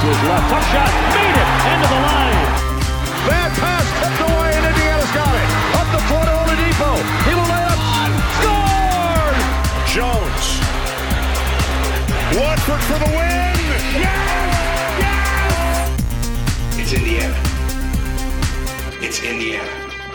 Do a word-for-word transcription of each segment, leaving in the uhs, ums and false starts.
his left. Tough shot. Made it. End of the line. Bad pass. Tipped away, and Indiana's got it. Up the floor to Oladipo. He will lay up. Scored! Jones. Watford for the win. Yes! Yes! It's Indiana. It's Indiana.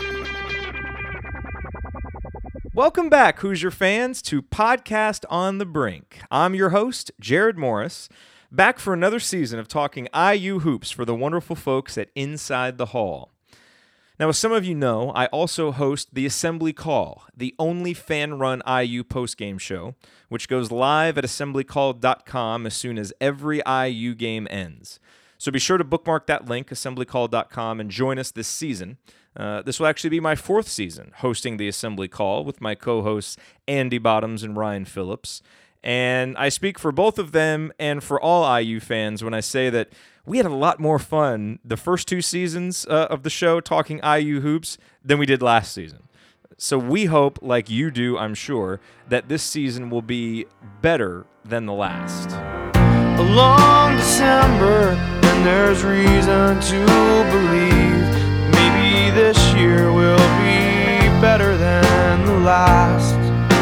Welcome back, Hoosier fans, to Podcast on the Brink. I'm your host, Jared Morris, back for another season of talking I U hoops for the wonderful folks at Inside the Hall. Now, as some of you know, I also host the Assembly Call, the only fan-run I U postgame show, which goes live at assembly call dot com as soon as every I U game ends. So be sure to bookmark that link, assembly call dot com, and join us this season. Uh, this will actually be my fourth season hosting the Assembly Call with my co-hosts Andy Bottoms and Ryan Phillips. And I speak for both of them and for all I U fans when I say that we had a lot more fun the first two seasons uh, of the show talking I U hoops than we did last season. So we hope, like you do, I'm sure, that this season will be better than the last. A long December, and there's reason to believe maybe this year will be better than the last.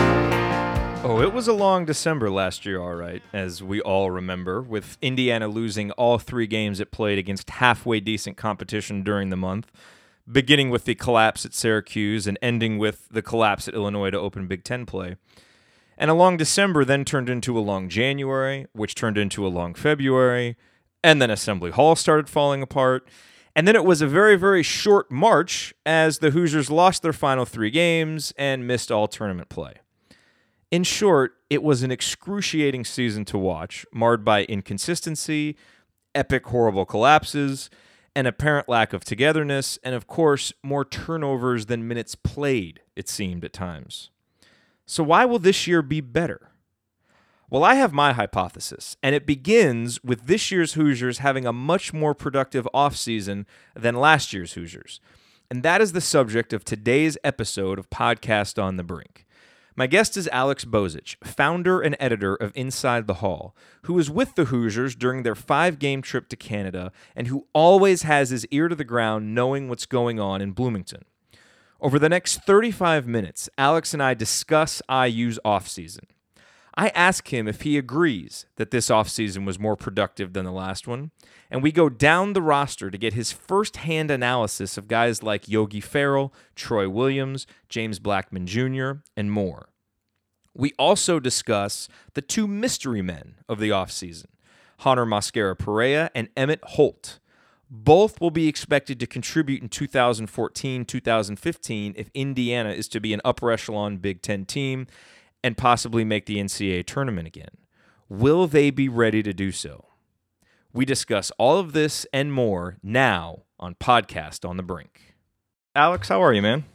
Oh, it was a long December last year, all right, as we all remember, with Indiana losing all three games it played against halfway decent competition during the month, beginning with the collapse at Syracuse and ending with the collapse at Illinois to open Big Ten play. And a long December then turned into a long January, which turned into a long February, and then Assembly Hall started falling apart. And then it was a very, very short March as the Hoosiers lost their final three games and missed all tournament play. In short, it was an excruciating season to watch, marred by inconsistency, epic horrible collapses, an apparent lack of togetherness, and of course, more turnovers than minutes played, it seemed at times. So why will this year be better? Well, I have my hypothesis, and it begins with this year's Hoosiers having a much more productive offseason than last year's Hoosiers. And that is the subject of today's episode of Podcast on the Brink. My guest is Alex Bozich, founder and editor of Inside the Hall, who was with the Hoosiers during their five-game trip to Canada and who always has his ear to the ground knowing what's going on in Bloomington. Over the next thirty-five minutes, Alex and I discuss I U's offseason. I ask him if he agrees that this offseason was more productive than the last one, and we go down the roster to get his first-hand analysis of guys like Yogi Ferrell, Troy Williams, James Blackman Junior, and more. We also discuss the two mystery men of the offseason, Hunter Mosquera-Perea and Emmett Holt. Both will be expected to contribute in two thousand fourteen two thousand fifteen if Indiana is to be an upper echelon Big Ten team and possibly make the N C double A tournament again. Will they be ready to do so? We discuss all of this and more now on Podcast on the Brink. Alex, how are you, man?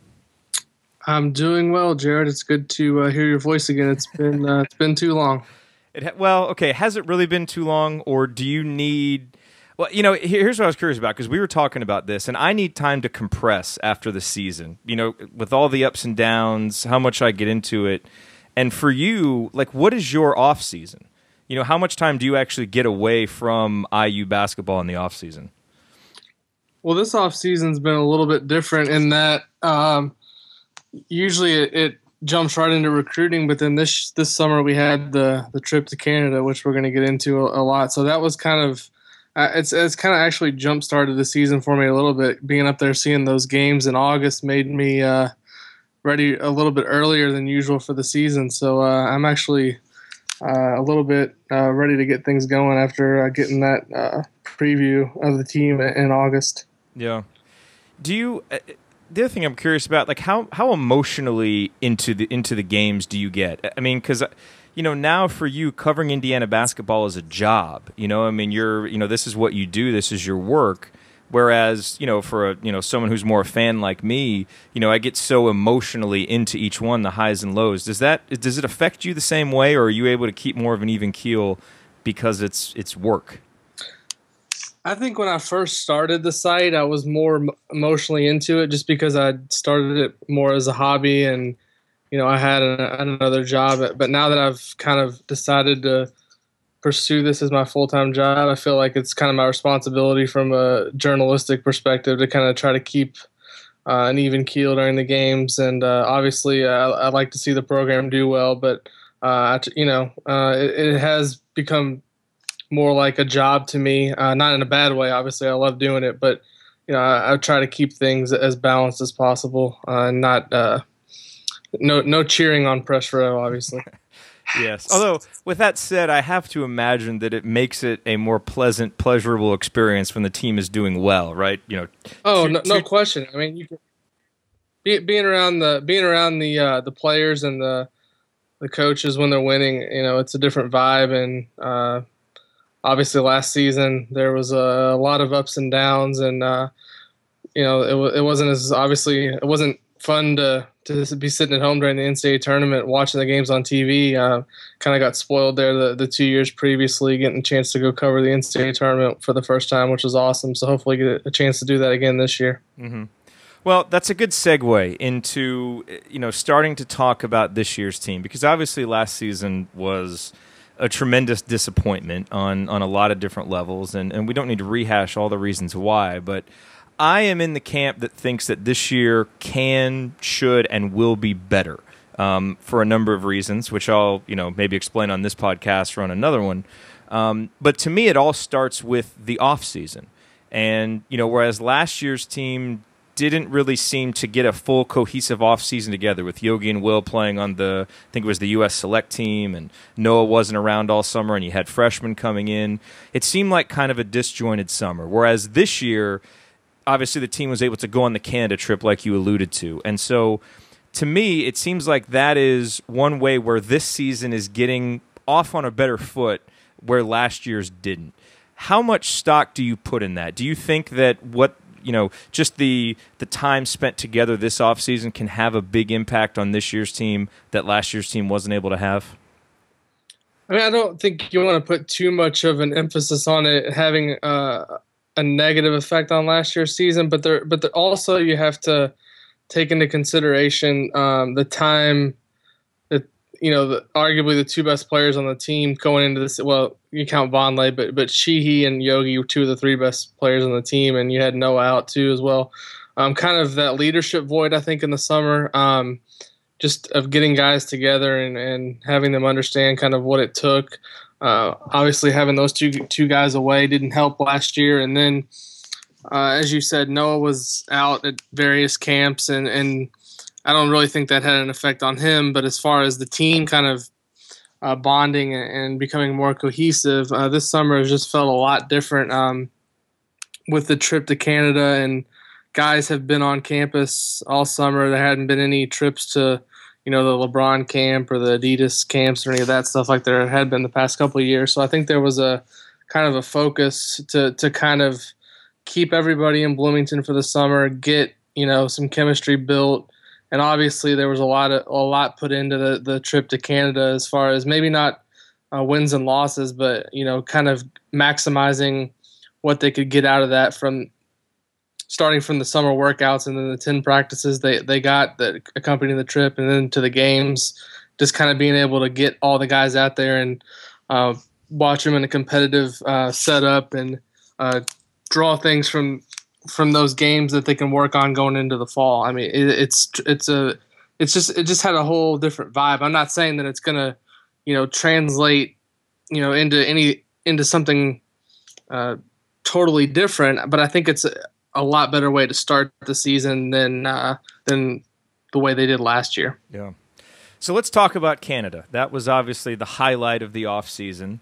I'm doing well, Jared. It's good to uh, hear your voice again. It's been uh, it's been too long. It ha- well, okay. Has it really been too long, or do you need? Well, you know, here's what I was curious about, because we were talking about this, and I need time to compress after the season. You know, with all the ups and downs, how much I get into it. And for you, like, what is your off season? You know, how much time do you actually get away from I U basketball in the off season? Well, this off season's been a little bit different in that um, usually it, it jumps right into recruiting, but then this this summer we had the the trip to Canada, which we're going to get into a, a lot. So that was kind of uh, it's it's kind of actually jump started the season for me a little bit. Being up there, seeing those games in August made me uh, ready a little bit earlier than usual for the season. So uh, I'm actually uh, a little bit uh, ready to get things going after uh, getting that uh, preview of the team in August. Yeah. Do you? Uh, the other thing I'm curious about, like, how how emotionally into the into the games do you get? I mean, because you know, now for you, covering Indiana basketball is a job. You know, I mean, you're you know, this is what you do. This is your work. Whereas, you know, for a, you know, someone who's more a fan like me, you know, I get so emotionally into each one, the highs and lows. Does that does it affect you the same way, or are you able to keep more of an even keel because it's it's work? I think when I first started the site, I was more emotionally into it just because I started it more as a hobby and, you know, I had a, another job. But now that I've kind of decided to pursue this as my full-time job. I feel like it's kind of my responsibility from a journalistic perspective to kind of try to keep uh, an even keel during the games. And uh, obviously, uh, I'd like to see the program do well, but uh, you know, uh, it, it has become more like a job to me. Uh, not in a bad way. Obviously, I love doing it, but you know, I, I try to keep things as balanced as possible, uh, and not uh, no no cheering on press row, obviously. Yes. Although, with that said, I have to imagine that it makes it a more pleasant, pleasurable experience when the team is doing well, right? You know. Oh, two, no, no two, question. I mean, you can, be, being around the being around the uh, the players and the the coaches when they're winning, you know, it's a different vibe. And uh, obviously, last season there was a, a lot of ups and downs, and uh, you know, it it wasn't as obviously it wasn't fun to. to be sitting at home during the N C double A tournament, watching the games on T V. Uh, kind of got spoiled there the, the two years previously, getting a chance to go cover the N C double A tournament for the first time, which was awesome. So hopefully get a chance to do that again this year. Mm-hmm. Well, that's a good segue into, you know, starting to talk about this year's team, because obviously last season was a tremendous disappointment on, on a lot of different levels, and, and we don't need to rehash all the reasons why, but I am in the camp that thinks that this year can, should, and will be better um, for a number of reasons, which I'll, you know, maybe explain on this podcast or on another one. Um, but to me, it all starts with the off season, and you know, whereas last year's team didn't really seem to get a full cohesive off season together, with Yogi and Will playing on the, I think it was the U S Select team, and Noah wasn't around all summer, and you had freshmen coming in. It seemed like kind of a disjointed summer. Whereas this year, obviously, the team was able to go on the Canada trip like you alluded to. And so, to me, it seems like that is one way where this season is getting off on a better foot where last year's didn't. How much stock do you put in that? Do you think that what, you know, just the the time spent together this offseason can have a big impact on this year's team that last year's team wasn't able to have? I mean, I don't think you want to put too much of an emphasis on it having uh, a negative effect on last year's season, but there, but there also you have to take into consideration um, the time that, you know, the, arguably the two best players on the team going into this. Well, you count Vonleh, but but Sheehy and Yogi were two of the three best players on the team, and you had Noah out too as well. Um, kind of that leadership void, I think, in the summer, um, just of getting guys together and, and having them understand kind of what it took. Uh, obviously, having those two two guys away didn't help last year. And then, uh, as you said, Noah was out at various camps, and, and I don't really think that had an effect on him. But as far as the team kind of uh, bonding and, and becoming more cohesive, uh, this summer has just felt a lot different um, with the trip to Canada. And guys have been on campus all summer. There hadn't been any trips to, you know, the LeBron camp or the Adidas camps or any of that stuff like there had been the past couple of years. So I think there was a kind of a focus to to kind of keep everybody in Bloomington for the summer, get, you know, some chemistry built. And obviously there was a lot of a lot put into the, the trip to Canada as far as maybe not uh, wins and losses, but, you know, kind of maximizing what they could get out of that from starting from the summer workouts and then the ten practices they, they got that accompanied the trip, and then to the games, just kind of being able to get all the guys out there and uh, watch them in a competitive uh, setup and uh, draw things from from those games that they can work on going into the fall. I mean, it, it's it's a it's just it just had a whole different vibe. I'm not saying that it's gonna, you know, translate, you know, into any into something uh, totally different, but I think it's a, a lot better way to start the season than uh, than the way they did last year. Yeah. So let's talk about Canada. That was obviously the highlight of the offseason.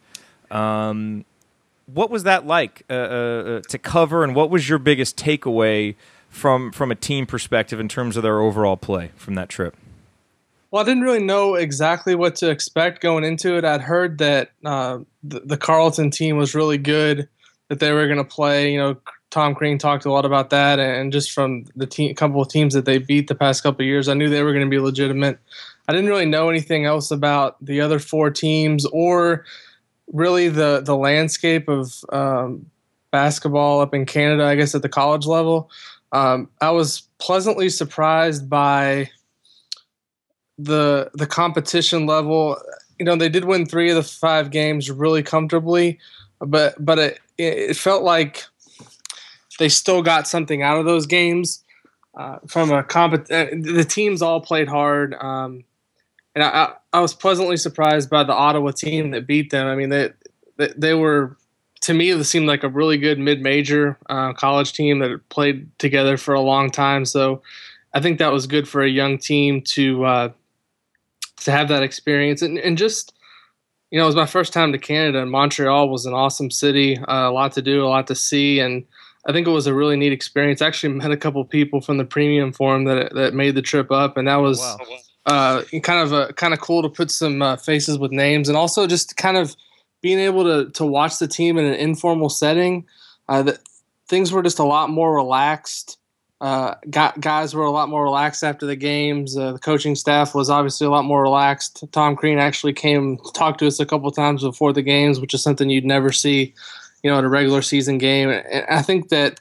Um, what was that like uh, uh, to cover, and what was your biggest takeaway from from a team perspective in terms of their overall play from that trip? Well, I didn't really know exactly what to expect going into it. I'd heard that uh, the, the Carleton team was really good, that they were going to play, you know, Tom Crean talked a lot about that, and just from the team, couple of teams that they beat the past couple of years, I knew they were going to be legitimate. I didn't really know anything else about the other four teams or really the the landscape of um, basketball up in Canada, I guess, at the college level. Um, I was pleasantly surprised by the the competition level. you know, they did win three of the five games really comfortably, but but it, it felt like they still got something out of those games. Uh, from a comp, uh, the teams all played hard, um, and I, I was pleasantly surprised by the Ottawa team that beat them. I mean, they they, they were, to me, it seemed like a really good mid-major uh, college team that had played together for a long time. So I think that was good for a young team to uh, to have that experience, and and just, you know, it was my first time to Canada, and Montreal was an awesome city, uh, a lot to do, a lot to see, and I think it was a really neat experience. I actually met a couple of people from the Premium Forum that that made the trip up, and that was wow. uh, kind of a, kind of cool to put some uh, faces with names, and also just kind of being able to to watch the team in an informal setting. Uh, that things were just a lot more relaxed. Uh, guys were a lot more relaxed after the games. Uh, the coaching staff was obviously a lot more relaxed. Tom Crean actually came talked to us a couple of times before the games, which is something you'd never see, you know, at a regular season game. And I think that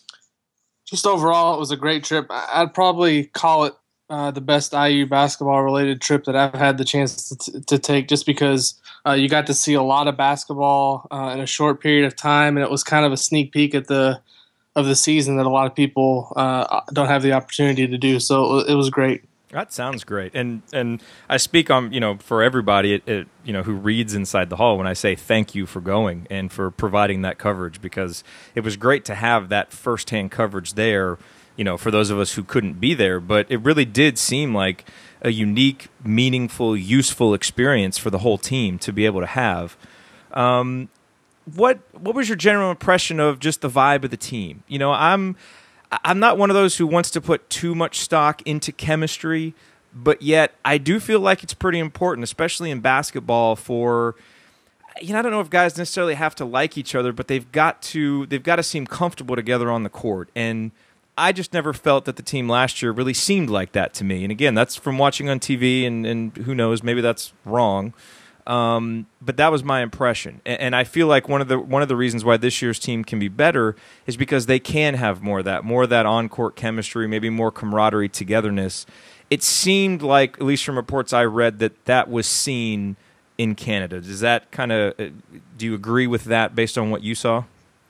just overall, it was a great trip. I'd probably call it uh, the best I U basketball-related trip that I've had the chance to, t- to take, just because uh, you got to see a lot of basketball uh, in a short period of time, and it was kind of a sneak peek at the of the season that a lot of people uh, don't have the opportunity to do. So it was great. That sounds great, and and I speak on you know for everybody it, it, you know who reads Inside the Hall when I say thank you for going and for providing that coverage, because it was great to have that firsthand coverage there. You know, for those of us who couldn't be there, but it really did seem like a unique, meaningful, useful experience for the whole team to be able to have. Um, what what was your general impression of just the vibe of the team? You know, I'm. I'm not one of those who wants to put too much stock into chemistry, but yet I do feel like it's pretty important, especially in basketball, for, you know, I don't know if guys necessarily have to like each other, but they've got to they've got to seem comfortable together on the court. And I just never felt that the team last year really seemed like that to me. And again, that's from watching on T V, and, and who knows, maybe that's wrong. Um, but that was my impression, and, and I feel like one of the one of the reasons why this year's team can be better is because they can have more of that, more of that on-court chemistry, maybe more camaraderie, togetherness. It seemed like, at least from reports I read, that that was seen in Canada. Does that kind of do you agree with that based on what you saw?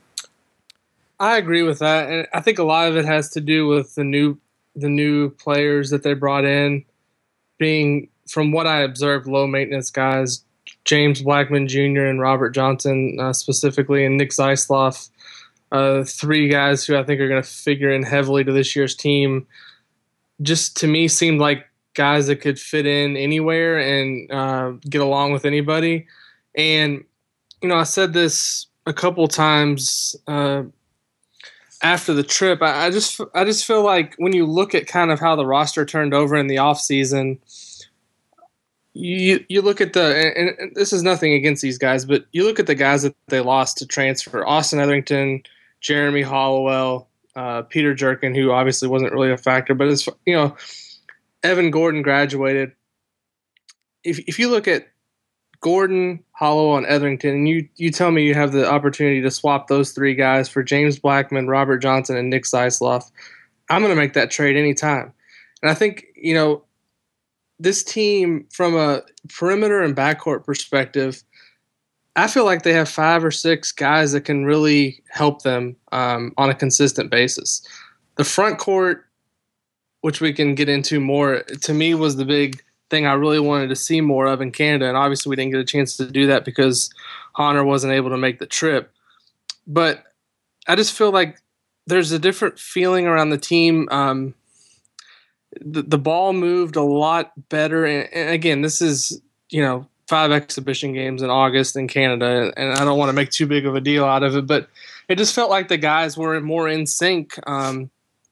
I agree with that, and I think a lot of it has to do with the new the new players that they brought in being, from what I observed, low maintenance guys. James Blackman Junior and Robert Johnson uh, specifically, and Nick Zeisloff, uh, three guys who I think are going to figure in heavily to this year's team, just to me seemed like guys that could fit in anywhere and uh, get along with anybody. And, you know, I said this a couple times uh, after the trip. I, I just I just feel like when you look at kind of how the roster turned over in the offseason, You you look at the, and this is nothing against these guys, but you look at the guys that they lost to transfer: Austin Etherington, Jeremy Hollowell, uh, Peter Jerkin, who obviously wasn't really a factor, but it's, you know, Evan Gordon graduated. If if you look at Gordon, Hollowell, and Etherington, and you you tell me you have the opportunity to swap those three guys for James Blackman, Robert Johnson, and Nick Zeisloff, I'm going to make that trade anytime. And I think, you know, this team, from a perimeter and backcourt perspective, I feel like they have five or six guys that can really help them um, on a consistent basis. The front court, which we can get into more, to me was the big thing I really wanted to see more of in Canada, and obviously we didn't get a chance to do that because Honor wasn't able to make the trip. But I just feel like there's a different feeling around the team. Um, The, the ball moved a lot better. And, and again, this is, you know, five exhibition games in August in Canada, and I don't want to make too big of a deal out of it, but it just felt like the guys were more in sync um,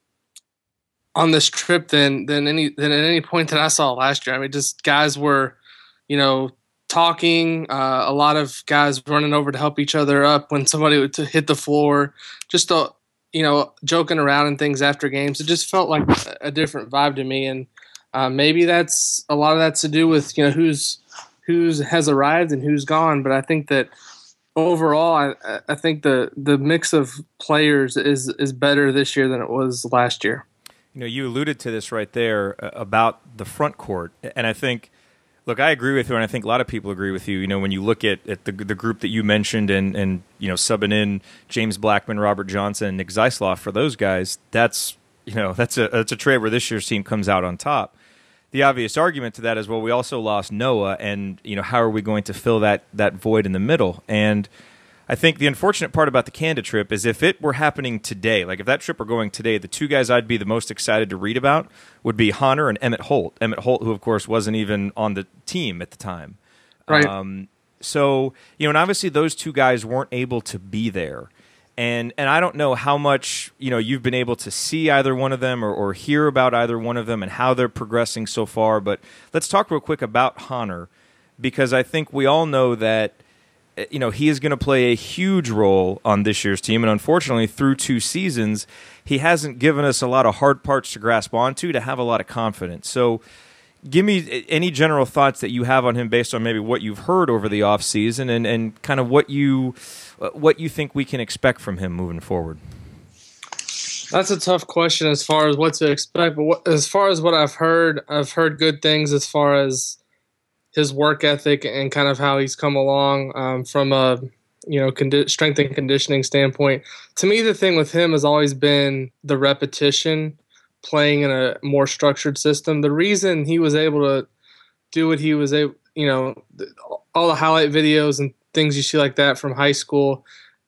on this trip than than any than at any point that I saw last year. I mean, just guys were, you know, talking, uh, a lot of guys running over to help each other up when somebody would to hit the floor, just a you know, joking around and things after games. It just felt like a different vibe to me. And uh, maybe that's a lot of that's to do with, you know, who's, who's has arrived and who's gone. But I think that overall, I, I think the, the mix of players is, is better this year than it was last year. You know, you alluded to this right there about the front court. And I think Look, I agree with you, and I think a lot of people agree with you. You know, when you look at, at the the group that you mentioned and, and, you know, subbing in James Blackman, Robert Johnson, and Nick Zeisloff for those guys, that's, you know, that's a that's a trade where this year's team comes out on top. The obvious argument to that is, well, we also lost Noah, and, you know, how are we going to fill that that void in the middle? And I think the unfortunate part about the Canada trip is if it were happening today, like if that trip were going today, the two guys I'd be the most excited to read about would be Honor and Emmett Holt. Emmett Holt, who, of course, wasn't even on the team at the time. Right. Um, so, you know, and obviously those two guys weren't able to be there. And and I don't know how much, you know, you've been able to see either one of them or, or hear about either one of them and how they're progressing so far. But let's talk real quick about Honor, because I think we all know that, you know, he is going to play a huge role on this year's team. And unfortunately, through two seasons, he hasn't given us a lot of hard parts to grasp onto to have a lot of confidence. So give me any general thoughts that you have on him based on maybe what you've heard over the offseason and, and kind of what you what you think we can expect from him moving forward. That's a tough question as far as what to expect. But what, as far as what I've heard, I've heard good things as far as his work ethic and kind of how he's come along um, from a you know condi- strength and conditioning standpoint. To me, the thing with him has always been the repetition, playing in a more structured system. The reason he was able to do what he was able, you know, all the highlight videos and things you see like that from high school,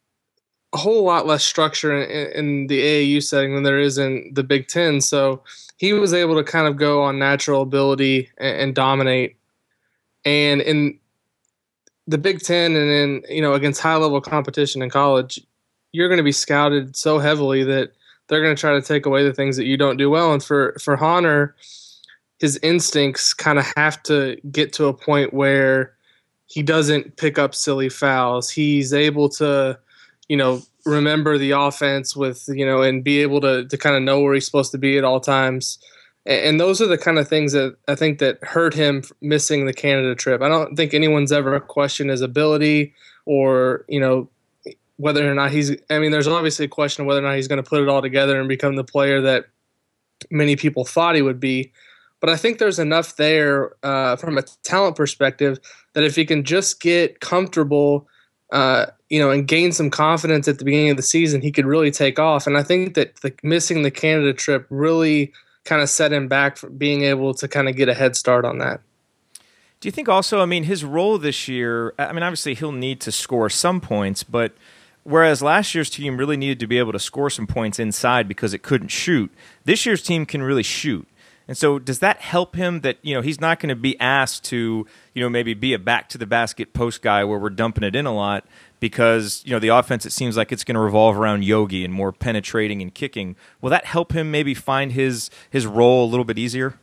a whole lot less structure in, in the A A U setting than there is in the Big Ten. So he was able to kind of go on natural ability and, and dominate. And in the Big Ten and in, you know, against high level competition in college, you're going to be scouted so heavily that they're going to try to take away the things that you don't do well. And for, for Honor, his instincts kind of have to get to a point where he doesn't pick up silly fouls. He's able to, you know, remember the offense with, you know, and be able to, to kind of know where he's supposed to be at all times. And, and those are the kind of things that I think that hurt him missing the Canada trip. I don't think anyone's ever questioned his ability or, you know, whether or not he's, I mean, there's obviously a question of whether or not he's going to put it all together and become the player that many people thought he would be. But I think there's enough there uh, from a talent perspective that if he can just get comfortable, uh, you know, and gain some confidence at the beginning of the season, he could really take off. And I think that the, missing the Canada trip really kind of set him back from being able to kind of get a head start on that. Do you think also, I mean, his role this year, I mean, obviously he'll need to score some points, but whereas last year's team really needed to be able to score some points inside because it couldn't shoot, this year's team can really shoot. And so does that help him that, you know, he's not going to be asked to, you know, maybe be a back-to-the-basket post guy where we're dumping it in a lot because, you know, the offense, it seems like it's going to revolve around Yogi and more penetrating and kicking. Will that help him maybe find his his role a little bit easier?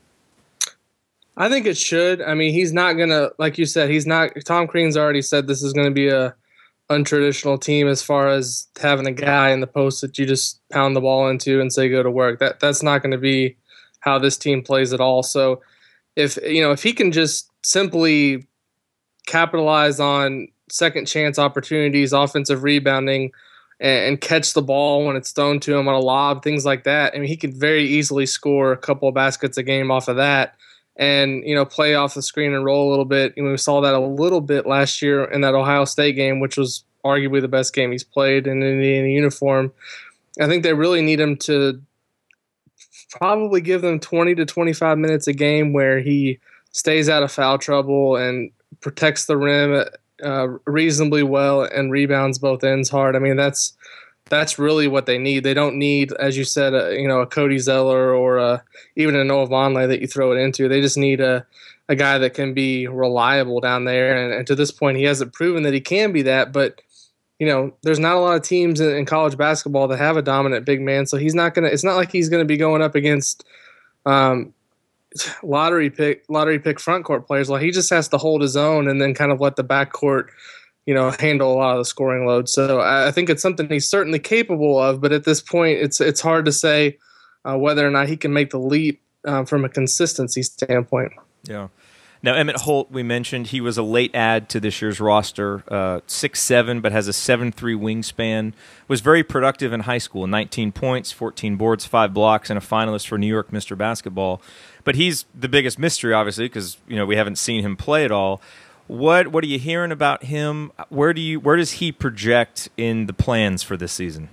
I think it should. I mean, he's not going to, like you said, he's not, Tom Crean's already said this is going to be a untraditional team as far as having a guy in the post that you just pound the ball into and say go to work. That That's not going to be how this team plays at all. So if, you know, if he can just simply capitalize on second chance opportunities, offensive rebounding, and, and catch the ball when it's thrown to him on a lob, things like that, I mean, he could very easily score a couple of baskets a game off of that and, you know, play off the screen and roll a little bit. And we saw that a little bit last year in that Ohio State game, which was arguably the best game he's played in an Indiana uniform. I think they really need him to probably give them twenty to twenty-five minutes a game where he stays out of foul trouble and protects the rim uh, reasonably well and rebounds both ends hard. I mean, that's that's really what they need. They don't need, as you said, a, you know, a Cody Zeller or a, even a Noah Vonleh that you throw it into. They just need a, a guy that can be reliable down there. And, and to this point, he hasn't proven that he can be that. But you know, there's not a lot of teams in, in college basketball that have a dominant big man, so he's not gonna. It's not like he's gonna be going up against um, lottery pick lottery pick front court players. Like he just has to hold his own and then kind of let the backcourt, you know, handle a lot of the scoring load. So I, I think it's something he's certainly capable of. But at this point, it's it's hard to say uh, whether or not he can make the leap uh, from a consistency standpoint. Yeah. Now, Emmett Holt, we mentioned, he was a late add to this year's roster, uh, six seven, but has a seven three wingspan, was very productive in high school, nineteen points, fourteen boards, five blocks, and a finalist for New York Mister Basketball. But he's the biggest mystery, obviously, because you know we haven't seen him play at all. What what are you hearing about him? Where do you where does he project in the plans for this season?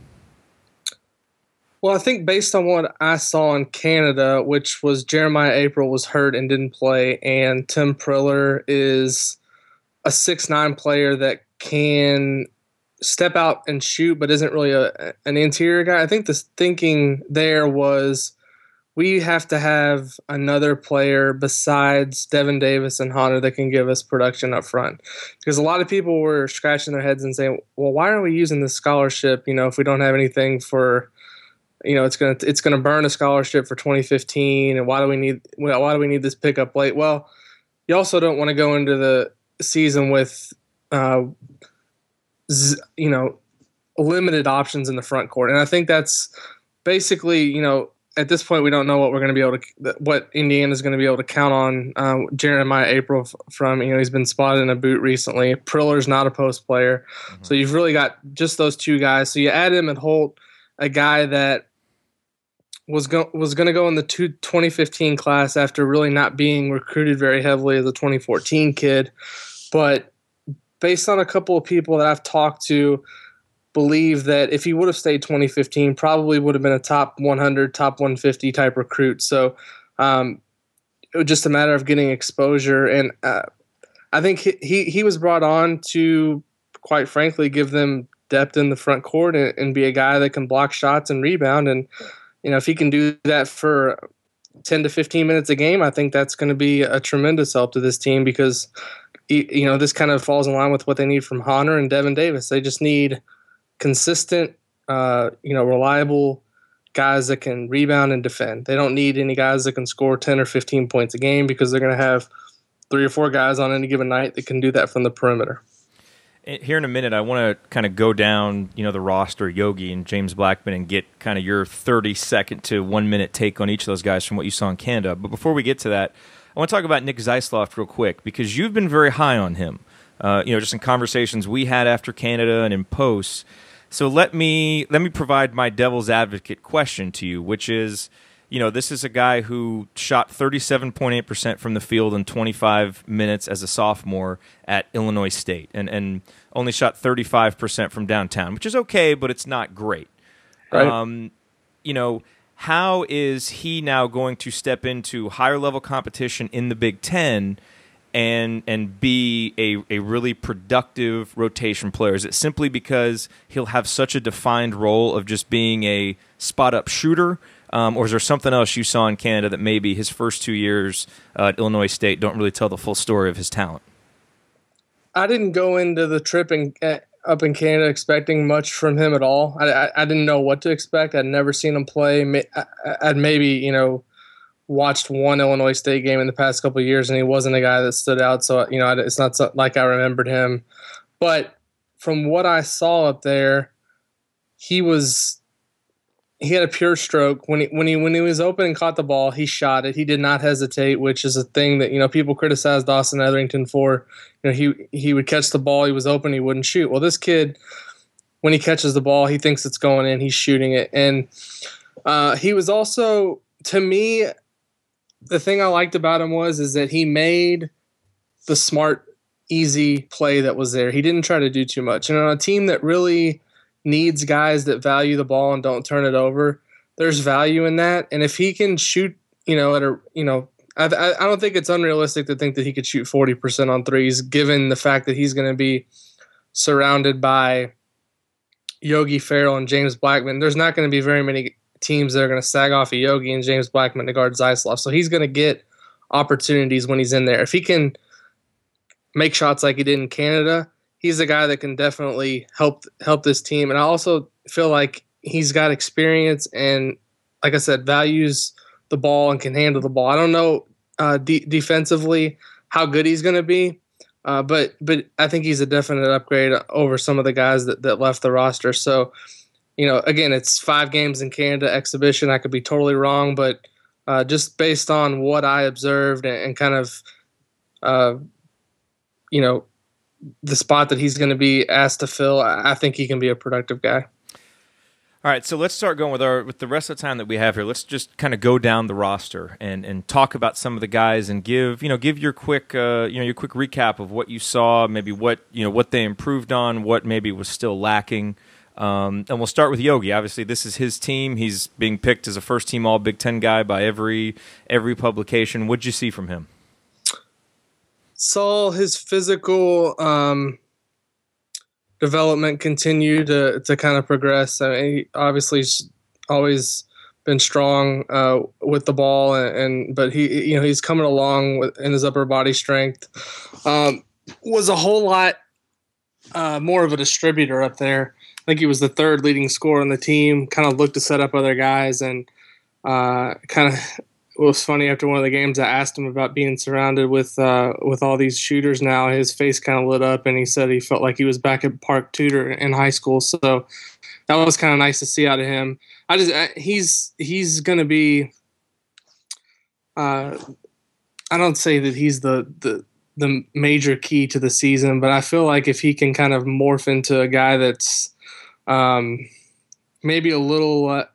Well, I think based on what I saw in Canada, which was Jeremiah April was hurt and didn't play, and Tim Priller is a six nine player that can step out and shoot, but isn't really a, an interior guy. I think the thinking there was we have to have another player besides Devin Davis and Hunter that can give us production up front. Because a lot of people were scratching their heads and saying, well, why are we using this scholarship, you know, if we don't have anything for – you know, it's gonna it's gonna burn a scholarship for twenty fifteen, and why do we need why do we need this pickup late? Well, you also don't want to go into the season with, uh, z- you know, limited options in the front court, and I think that's basically, you know, at this point we don't know what we're going to be able to what Indiana's going to be able to count on. Um, Jeremiah April from, you know, he's been spotted in a boot recently. Priller's not a post player, mm-hmm. So you've really got just those two guys. So you add him and Holt, a guy that was go- was going to go in the two, twenty fifteen class after really not being recruited very heavily as a twenty fourteen kid. But based on a couple of people that I've talked to, believe that if he would have stayed twenty fifteen, probably would have been a top one hundred, top one fifty type recruit. So um, it was just a matter of getting exposure. And uh, I think he, he, he was brought on to, quite frankly, give them depth in the front court and, and be a guy that can block shots and rebound. And, you know, if he can do that for ten to fifteen minutes a game, I think that's going to be a tremendous help to this team because, you know, this kind of falls in line with what they need from Hunter and Devin Davis. They just need consistent, uh, you know, reliable guys that can rebound and defend. They don't need any guys that can score ten or fifteen points a game because they're going to have three or four guys on any given night that can do that from the perimeter. Here in a minute, I want to kind of go down, you know, the roster, Yogi and James Blackman, and get kind of your thirty-second to one-minute take on each of those guys from what you saw in Canada. But before we get to that, I want to talk about Nick Zeisloft real quick because you've been very high on him, uh, you know, just in conversations we had after Canada and in posts. So let me let me provide my devil's advocate question to you, which is, you know, this is a guy who shot thirty-seven point eight percent from the field in twenty-five minutes as a sophomore at Illinois State and, and only shot thirty-five percent from downtown, which is okay, but it's not great. Right. Um, you know, how is he now going to step into higher level competition in the Big Ten and and be a, a really productive rotation player? Is it simply because he'll have such a defined role of just being a spot-up shooter? Um, or is there something else you saw in Canada that maybe his first two years uh, at Illinois State don't really tell the full story of his talent? I didn't go into the trip in, uh, up in Canada expecting much from him at all. I, I, I didn't know what to expect. I'd never seen him play. I, I'd maybe, you know, watched one Illinois State game in the past couple of years, and he wasn't a guy that stood out. So, you know, it's not so, like I remembered him. But from what I saw up there, he was – he had a pure stroke. When he when he when he was open and caught the ball, he shot it. He did not hesitate, which is a thing that, you know, people criticized Dawson Etherington for. You know, he he would catch the ball, he was open, he wouldn't shoot. Well, this kid, when he catches the ball, he thinks it's going in, he's shooting it. And uh, he was also, to me, the thing I liked about him was is that he made the smart, easy play that was there. He didn't try to do too much. And on a team that really needs guys that value the ball and don't turn it over, there's value in that. And if he can shoot, you know, at a, you know, I, I don't think it's unrealistic to think that he could shoot forty percent on threes, given the fact that he's going to be surrounded by Yogi Ferrell and James Blackman. There's not going to be very many teams that are going to sag off of Yogi and James Blackman to guard Zeisloft. So he's going to get opportunities when he's in there. If he can make shots like he did in Canada, he's a guy that can definitely help help this team. And I also feel like he's got experience and, like I said, values the ball and can handle the ball. I don't know uh, de- defensively how good he's going to be, uh, but but I think he's a definite upgrade over some of the guys that, that left the roster. So, you know, again, it's five games in Canada exhibition. I could be totally wrong, but uh, just based on what I observed and, and kind of uh, you know, the spot that he's going to be asked to fill, I think he can be a productive guy. All right, so let's start going with our with the rest of the time that we have here. Let's just kind of go down the roster and, and talk about some of the guys and give you know give your quick uh, you know your quick recap of what you saw, maybe what you know what they improved on, what maybe was still lacking. Um, and we'll start with Yogi. Obviously, this is his team. He's being picked as a first team All Big Ten guy by every every publication. What'd you see from him? Saw his physical um, development continue to to kind of progress. I mean, he obviously he's always been strong uh, with the ball, and, and but he you know he's coming along with, in his upper body strength. Um, was a whole lot uh, more of a distributor up there. I think he was the third leading scorer on the team. Kind of looked to set up other guys, and uh, kind of it was funny after one of the games. I asked him about being surrounded with uh, with all these shooters. Now his face kind of lit up, and he said he felt like he was back at Park Tudor in high school. So that was kind of nice to see out of him. I just I, he's he's going to be. Uh, I don't say that he's the the. the major key to the season, but I feel like if he can kind of morph into a guy that's um, maybe a little, uh,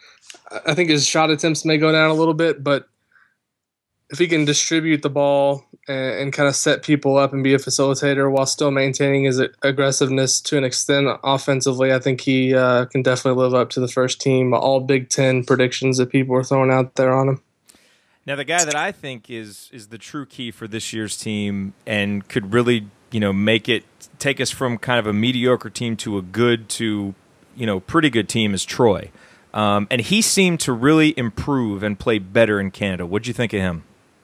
I think his shot attempts may go down a little bit, but if he can distribute the ball and, and kind of set people up and be a facilitator while still maintaining his aggressiveness to an extent offensively, I think he uh, can definitely live up to the first team, all Big Ten predictions that people are throwing out there on him. Now, the guy that I think is is the true key for this year's team and could really, you know, make it take us from kind of a mediocre team to a good to, you know, pretty good team is Troy. Um, and he seemed to really improve and play better in Canada. What'd you think of him?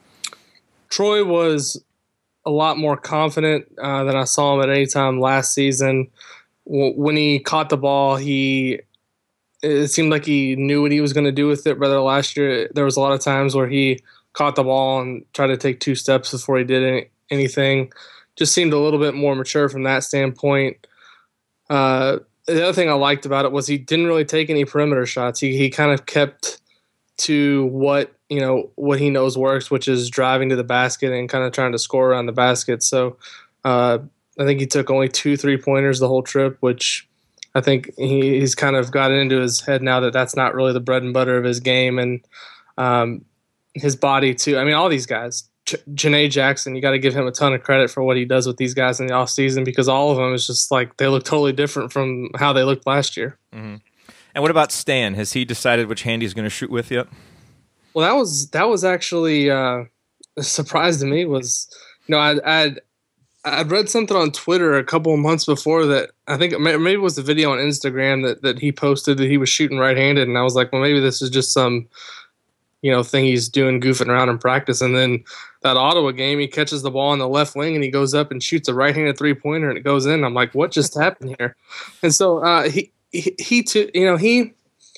Troy was a lot more confident uh, than I saw him at any time last season. W- when he caught the ball, he it seemed like he knew what he was going to do with it. Rather, last year there was a lot of times where he caught the ball and tried to take two steps before he did any, anything. Just seemed a little bit more mature from that standpoint. Uh, the other thing I liked about it was he didn't really take any perimeter shots. He he kind of kept to what you know what he knows works, which is driving to the basket and kind of trying to score around the basket. So uh, I think he took only two three pointers the whole trip, which I think he, he's kind of got it into his head now that that's not really the bread and butter of his game, and um, his body too. I mean, all these guys. J- Janae Jackson, you got to give him a ton of credit for what he does with these guys in the offseason, because all of them is just like they look totally different from how they looked last year. Mm-hmm. And what about Stan? Has he decided which hand he's going to shoot with yet? Well, that was that was actually uh, a surprise to me. Was you know I'd, I'd I'd read something on Twitter a couple of months before that I think maybe it was a video on Instagram that, that he posted that he was shooting right-handed, and I was like, well, maybe this is just some you know thing he's doing, goofing around in practice. And then that Ottawa game, he catches the ball on the left wing and he goes up and shoots a right-handed three-pointer and it goes in. I'm like, what just happened here? And so uh, he he, he too, you know he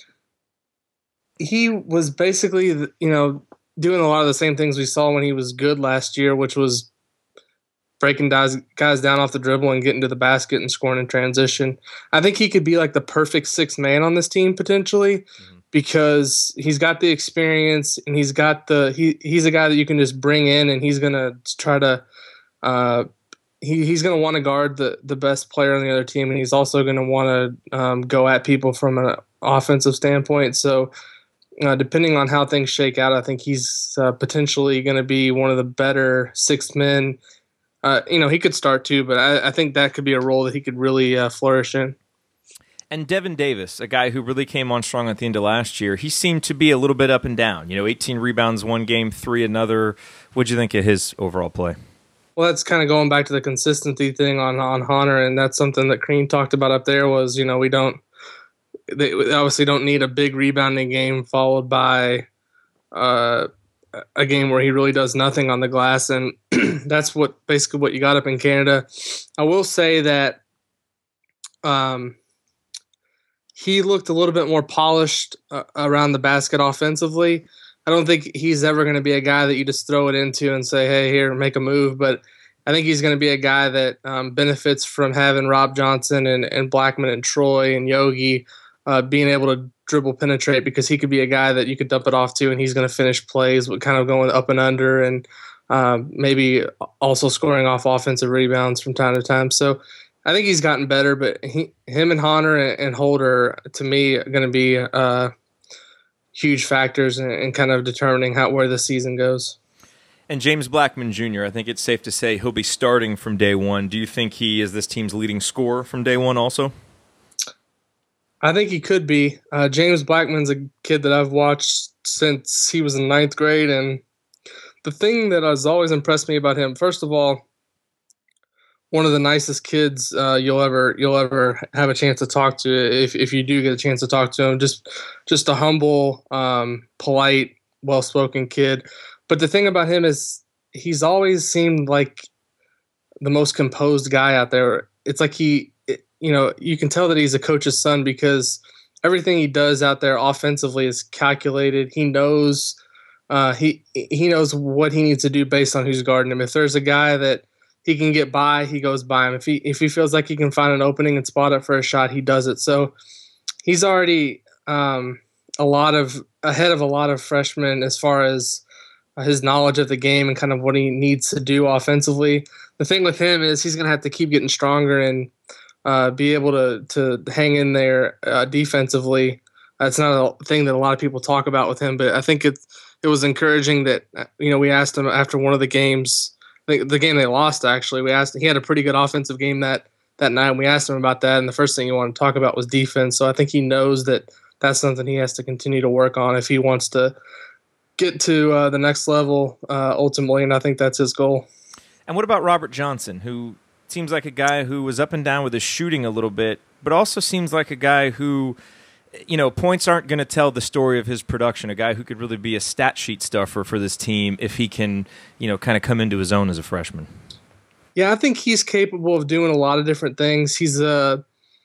he was basically you know doing a lot of the same things we saw when he was good last year, which was breaking guys, guys down off the dribble and getting to the basket and scoring in transition. I think he could be like the perfect sixth man on this team potentially, mm-hmm. because he's got the experience and he's got the he he's a guy that you can just bring in and he's gonna try to uh, he he's gonna want to guard the the best player on the other team, and he's also gonna want to um, go at people from an offensive standpoint. So. Uh, depending on how things shake out, I think he's uh, potentially going to be one of the better sixth men. Uh, you know, he could start too, but I, I think that could be a role that he could really uh, flourish in. And Devin Davis, a guy who really came on strong at the end of last year, he seemed to be a little bit up and down. You know, eighteen rebounds one game, three another. What'd you think of his overall play? Well, that's kind of going back to the consistency thing on on Hunter, and that's something that Crean talked about up there. Was you know we don't. They obviously don't need a big rebounding game followed by uh, a game where he really does nothing on the glass, and that's what basically what you got up in Canada. I will say that um, he looked a little bit more polished uh, around the basket offensively. I don't think he's ever going to be a guy that you just throw it into and say, hey, here, make a move, but I think he's going to be a guy that um, benefits from having Rob Johnson and, and Blackman and Troy and Yogi Uh, being able to dribble penetrate, because he could be a guy that you could dump it off to and he's going to finish plays with kind of going up and under and um, maybe also scoring off offensive rebounds from time to time. So I think he's gotten better, but he, him and Hunter and, and Holder, to me, are going to be uh, huge factors in, in kind of determining how where the season goes. And James Blackman Junior, I think it's safe to say he'll be starting from day one. Do you think he is this team's leading scorer from day one also? I think he could be. Uh, James Blackman's a kid that I've watched since he was in ninth grade, and the thing that has always impressed me about him, first of all, one of the nicest kids uh, you'll ever you'll ever have a chance to talk to if if you do get a chance to talk to him. Just just a humble, um, polite, well-spoken kid. But the thing about him is he's always seemed like the most composed guy out there. It's like he, you know, you can tell that he's a coach's son because everything he does out there offensively is calculated. He knows uh, he he knows what he needs to do based on who's guarding him. If there's a guy that he can get by, he goes by him. If he if he feels like he can find an opening and spot it for a shot, he does it. So he's already um, a lot of ahead of a lot of freshmen as far as his knowledge of the game and kind of what he needs to do offensively. The thing with him is he's going to have to keep getting stronger and uh, be able to to hang in there uh, defensively. That's not a thing that a lot of people talk about with him, but I think it it was encouraging that, you know, we asked him after one of the games, the, the game they lost actually. We asked he had a pretty good offensive game that that night. And we asked him about that, and the first thing he wanted to talk about was defense. So I think he knows that that's something he has to continue to work on if he wants to get to uh, the next level uh, ultimately, and I think that's his goal. And what about Robert Johnson, who seems like a guy who was up and down with his shooting a little bit, but also seems like a guy who, you know, points aren't going to tell the story of his production, a guy who could really be a stat sheet stuffer for this team if he can, you know, kind of come into his own as a freshman. Yeah, I think he's capable of doing a lot of different things. He's a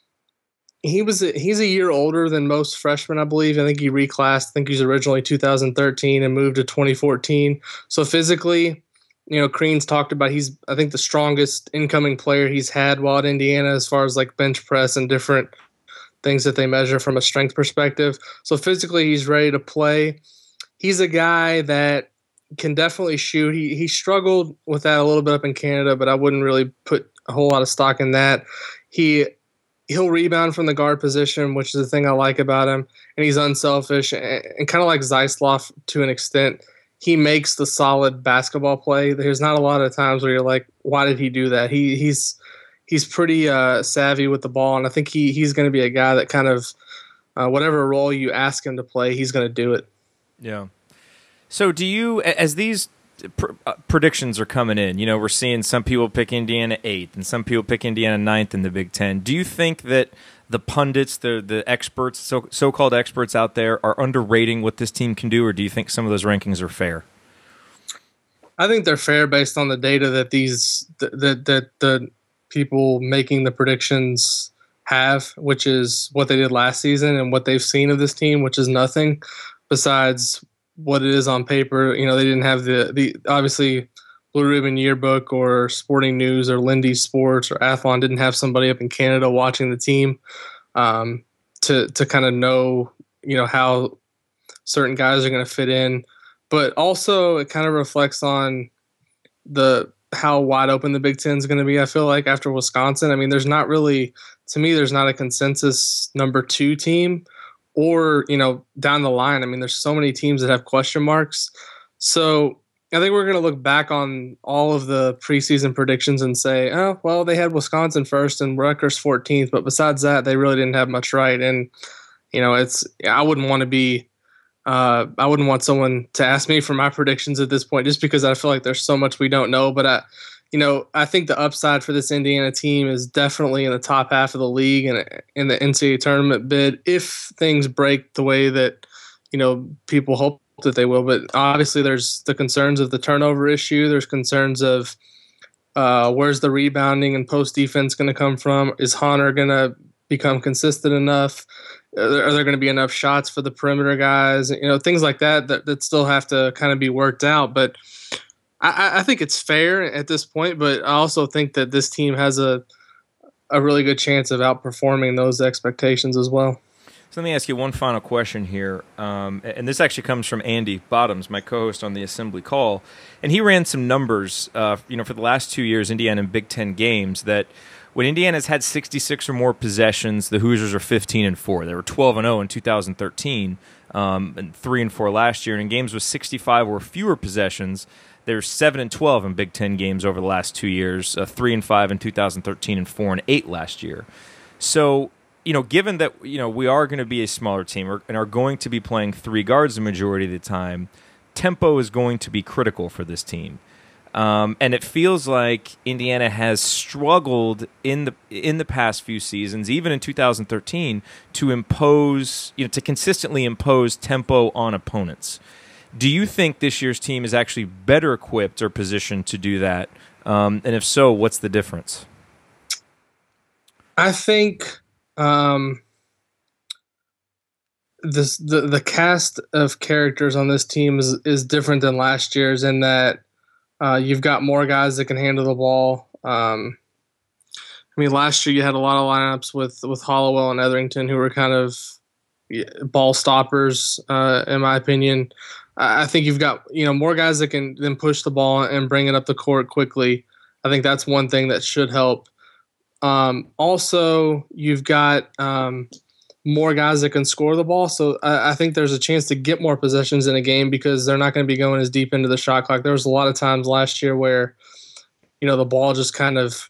He was a, he's a year older than most freshmen, I believe. I think he reclassed. I think he's originally two thousand thirteen and moved to twenty fourteen. So physically, you know, Crean's talked about he's, I think, the strongest incoming player he's had while at Indiana as far as like bench press and different things that they measure from a strength perspective. So physically, he's ready to play. He's a guy that can definitely shoot. He he struggled with that a little bit up in Canada, but I wouldn't really put a whole lot of stock in that. He He'll rebound from the guard position, which is the thing I like about him. And he's unselfish and, and kind of like Zeisloff to an extent. He makes the solid basketball play. There's not a lot of times where you're like, why did he do that? He He's he's pretty uh, savvy with the ball, and I think he he's going to be a guy that kind of, uh, whatever role you ask him to play, he's going to do it. Yeah. So do you, as these pr- uh, predictions are coming in, you know, we're seeing some people pick Indiana eighth and some people pick Indiana ninth in the Big Ten. Do you think that the pundits, the the experts, so, so-called experts out there are underrating what this team can do, or do you think some of those rankings are fair? I think they're fair based on the data that these that that, that the people making the predictions have, which is what they did last season and what they've seen of this team, which is nothing besides what it is on paper. You know, they didn't have the the obviously Blue Ribbon Yearbook or Sporting News or Lindy Sports or Athlon didn't have somebody up in Canada watching the team um, to to kind of know, you know, how certain guys are going to fit in. But also it kind of reflects on the how wide open the Big Ten is going to be. I feel like after Wisconsin, I mean, there's not really, to me, there's not a consensus number two team. Or, you know, down the line, I mean, there's so many teams that have question marks. So I think we're going to look back on all of the preseason predictions and say, oh, well, they had Wisconsin first and Rutgers fourteenth. But besides that, they really didn't have much right. And, you know, it's I wouldn't want to be uh, I wouldn't want someone to ask me for my predictions at this point just because I feel like there's so much we don't know. But, I, you know, I think the upside for this Indiana team is definitely in the top half of the league and in the N C double A tournament bid if things break the way that, you know, people hope that they will. But obviously there's the concerns of the turnover issue. There's concerns of uh, where's the rebounding and post defense going to come from? Is Hunter going to become consistent enough? Are there, are there going to be enough shots for the perimeter guys? You know, things like that, that that still have to kind of be worked out. But I, I think it's fair at this point, but I also think that this team has a a really good chance of outperforming those expectations as well. So let me ask you one final question here, um, and this actually comes from Andy Bottoms, my co-host on the Assembly Call, and he ran some numbers, uh, you know, for the last two years, Indiana in Big Ten games, that when Indiana's had sixty-six or more possessions, the Hoosiers are fifteen and four. They were twelve and oh in two thousand thirteen, um, and three and four last year. And in games with sixty-five or fewer possessions, they're seven and twelve in Big Ten games over the last two years, uh, three and five in two thousand thirteen, and four and eight last year. So, you know, given that, you know, we are going to be a smaller team and are going to be playing three guards the majority of the time, tempo is going to be critical for this team. Um, and it feels like Indiana has struggled in the in the past few seasons, even in two thousand thirteen, to impose, you know, to consistently impose tempo on opponents. Do you think this year's team is actually better equipped or positioned to do that? Um, and if so, what's the difference? I think um, this the the cast of characters on this team is is different than last year's in that uh, you've got more guys that can handle the ball. Um, I mean, last year you had a lot of lineups with with Hollowell and Etherington who were kind of ball stoppers, uh, in my opinion. I think you've got, you know, more guys that can then push the ball and bring it up the court quickly. I think that's one thing that should help. Um, also, you've got um, more guys that can score the ball. So I, I think there's a chance to get more possessions in a game because they're not going to be going as deep into the shot clock. There was a lot of times last year where, you know, the ball just kind of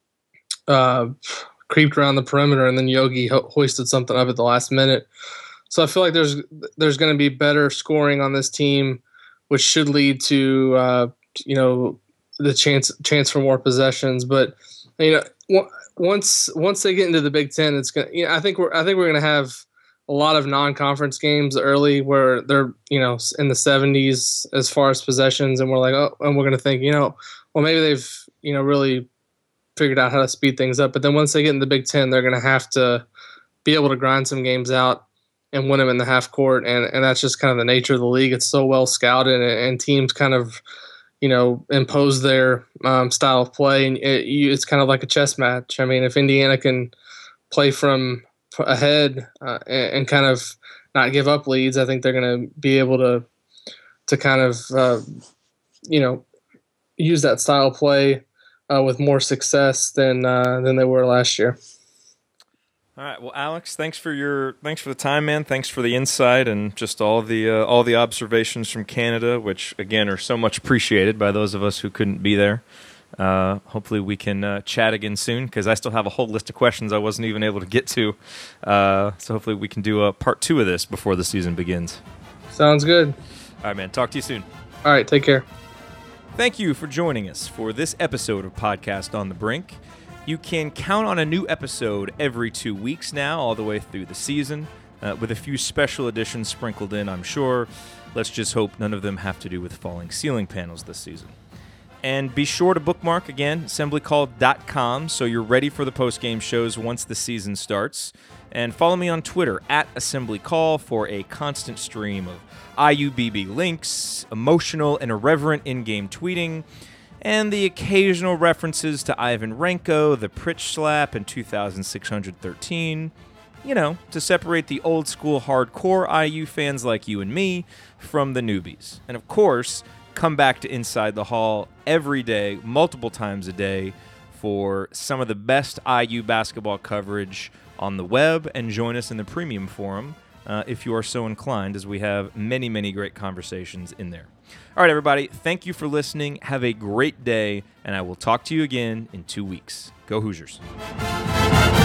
uh, creeped around the perimeter and then Yogi ho- hoisted something up at the last minute. So I feel like there's there's going to be better scoring on this team, which should lead to uh, you know the chance chance for more possessions. But you know w- once once they get into the Big Ten, it's going. You know, I think we're I think we're going to have a lot of non-conference games early where they're you know in the seventies as far as possessions, and we're like oh, and we're going to think you know well maybe they've you know really figured out how to speed things up. But then once they get in the Big Ten, they're going to have to be able to grind some games out and win them in the half court, and, and that's just kind of the nature of the league. It's so well scouted, and, and teams kind of, you know, impose their um, style of play, and it, you, it's kind of like a chess match. I mean, if Indiana can play from ahead uh, and, and kind of not give up leads, I think they're going to be able to to kind of, uh, you know, use that style of play uh, with more success than uh, than they were last year. All right, well, Alex, thanks for your thanks for the time, man. Thanks for the insight and just all the uh, all the observations from Canada, which again are so much appreciated by those of us who couldn't be there. Uh, hopefully, we can uh, chat again soon because I still have a whole list of questions I wasn't even able to get to. Uh, so hopefully, we can do a part two of this before the season begins. Sounds good. All right, man. Talk to you soon. All right, take care. Thank you for joining us for this episode of Podcast on the Brink. You can count on a new episode every two weeks now, all the way through the season, uh, with a few special editions sprinkled in, I'm sure. Let's just hope none of them have to do with falling ceiling panels this season. And be sure to bookmark, again, assembly call dot com, so you're ready for the post-game shows once the season starts. And follow me on Twitter, at assemblycall, for a constant stream of I U B B links, emotional and irreverent in-game tweeting, and the occasional references to Ivan Renko, the Pritch slap, and two thousand six hundred thirteen, you know, to separate the old-school hardcore I U fans like you and me from the newbies. And of course, come back to Inside the Hall every day, multiple times a day, for some of the best I U basketball coverage on the web, and join us in the premium forum uh, if you are so inclined, as we have many, many great conversations in there. All right, everybody, thank you for listening. Have a great day, and I will talk to you again in two weeks. Go Hoosiers.